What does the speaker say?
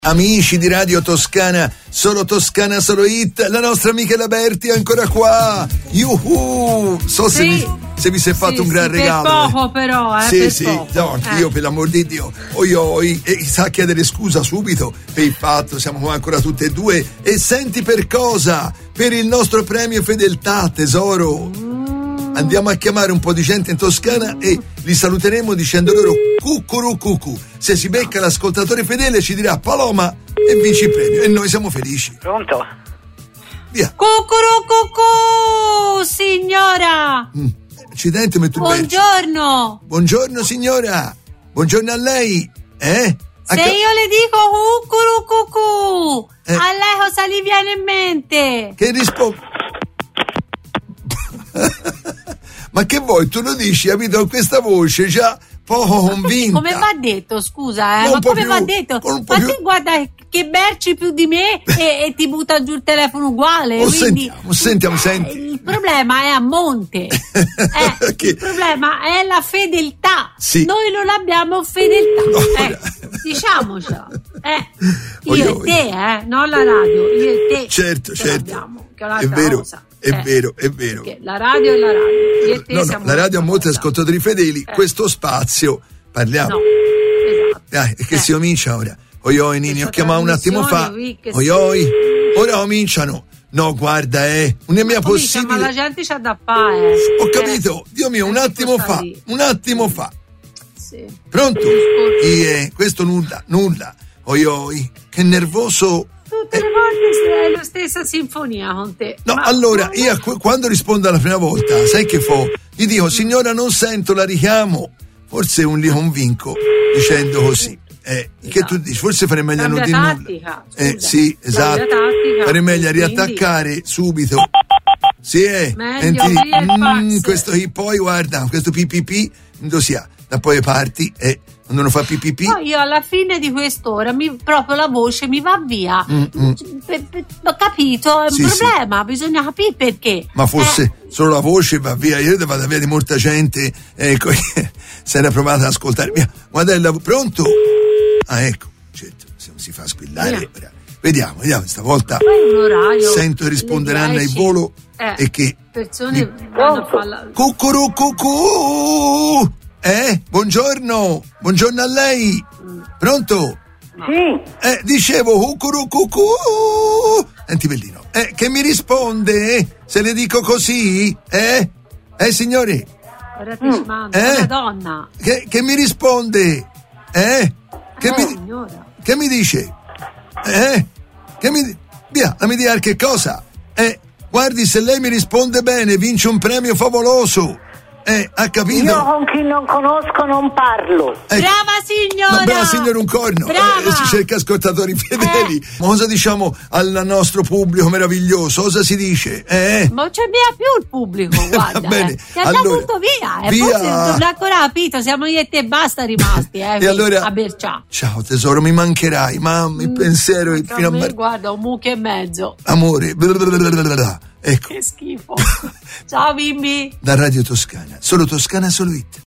Amici di Radio Toscana, solo It, la nostra Michela Berti è ancora qua. Yuhu! Se vi si è fatto un gran regalo. Per poco però, Sì, no, anch'io per l'amor di Dio. E sa chiedere scusa subito per il fatto, siamo qua ancora tutte e due. E senti per cosa? Per il nostro premio fedeltà, tesoro. Andiamo a chiamare un po' di gente in Toscana e li saluteremo dicendo loro cucurucucu. Se si becca l'ascoltatore fedele ci dirà Paloma e vinci il premio e noi siamo felici. Pronto? Via. Cucurucucu, signora. Accidenti, Buongiorno. Buongiorno signora. Buongiorno a lei. Se io le dico cucurucucu, a lei cosa gli viene in mente? Che rispondo? Ma che vuoi? Tu lo dici, capito? Con questa voce già poco convinta. Come va detto, scusa, ma come va detto? Ma te guarda che berci più di me e ti butta giù il telefono uguale. Sentiamo. Il problema è a monte. Il problema è la fedeltà. Sì. Noi non abbiamo fedeltà. Diciamocelo. Io e te, non la radio. Io e te. Certo. Abbiamo, che è è vero. Cosa. È vero. Perché la radio è la radio. Io e te siamo la radio ha molti ascoltatori fedeli. Questo spazio parliamo. No, esatto. È che si comincia ora. Oi Nini, ho chiamato un attimo fa. Ora cominciano. No, guarda, non è mia possibile. Ma la gente c'ha da fare. Ho capito, Dio mio, un attimo fa. Sì. Pronto? Questo nulla. Oi, che nervoso. Tutte le volte è la stessa sinfonia con te. No, allora, io quando rispondo la prima volta, sai che fo? Gli dico, signora, non sento, la richiamo. Forse li convinco dicendo così. Che tu dici? Forse farei meglio a non dire nulla. Sì, esatto. Farei meglio a riattaccare subito. Sì, questo poi guarda, questo PPP non si ha. Da poi parti quando uno fa PPP. Poi io alla fine di quest'ora proprio la voce mi va via. Ho capito, è un problema, bisogna capire perché. Ma fosse solo la voce va via, io vado via di molta gente, si era provata ad ascoltare. Guarda, pronto? Ecco, certo, se non si fa squillare. Vediamo, stavolta sento che risponderanno ai volo e che persone vanno a farla. Cucurucucu! Buongiorno a lei. Pronto? Sì. Dicevo cucurucucu. Senti Bellino, che mi risponde se le dico così? Signore? Una donna. Che mi risponde? Che mi dice? Via, la mi dia che cosa? Guardi, se lei mi risponde bene, vince un premio favoloso. Ha capito? Io con chi non conosco non parlo. Brava signora! No, brava signora, un corno. Si cerca ascoltatori fedeli. Ma cosa diciamo al nostro pubblico meraviglioso? Cosa si dice? Ma non c'è via più il pubblico, guarda. Va bene. Ti ha tutto via. Forse non ha ancora capito, siamo io e te basta rimasti. E allora, a bercià. Ciao tesoro, mi mancherai, mamma, il pensiero fino a me. Guarda, un mucchio e mezzo. Amore, ecco. Che schifo. Ciao bimbi. Da Radio Toscana, solo It.